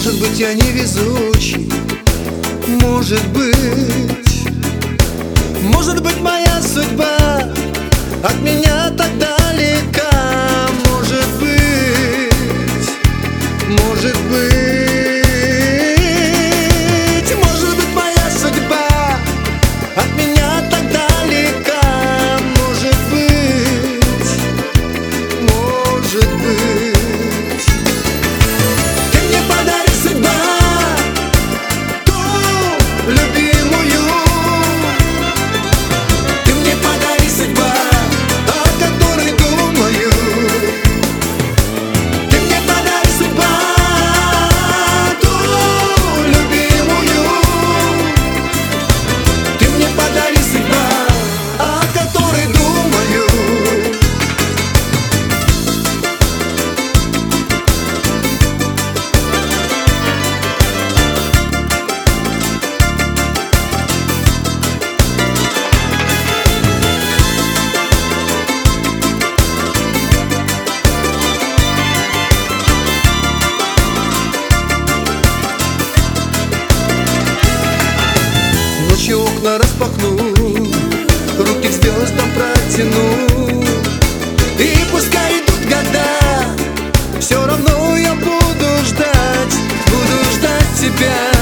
Может быть, я невезучий, может быть, моя судьба от меня так далека. Может быть, может быть, моя судьба от меня так далека. Может быть, ты мне подари, судьба, ту любимую. Ты мне подари, судьба, о которой думаю. Ты мне подари, судьба, ту любимую. Ты мне подари, судьба, о которой думаю. Ночью окна распахну, руки к звездам протяну, и пускай идут года, все равно я буду ждать тебя.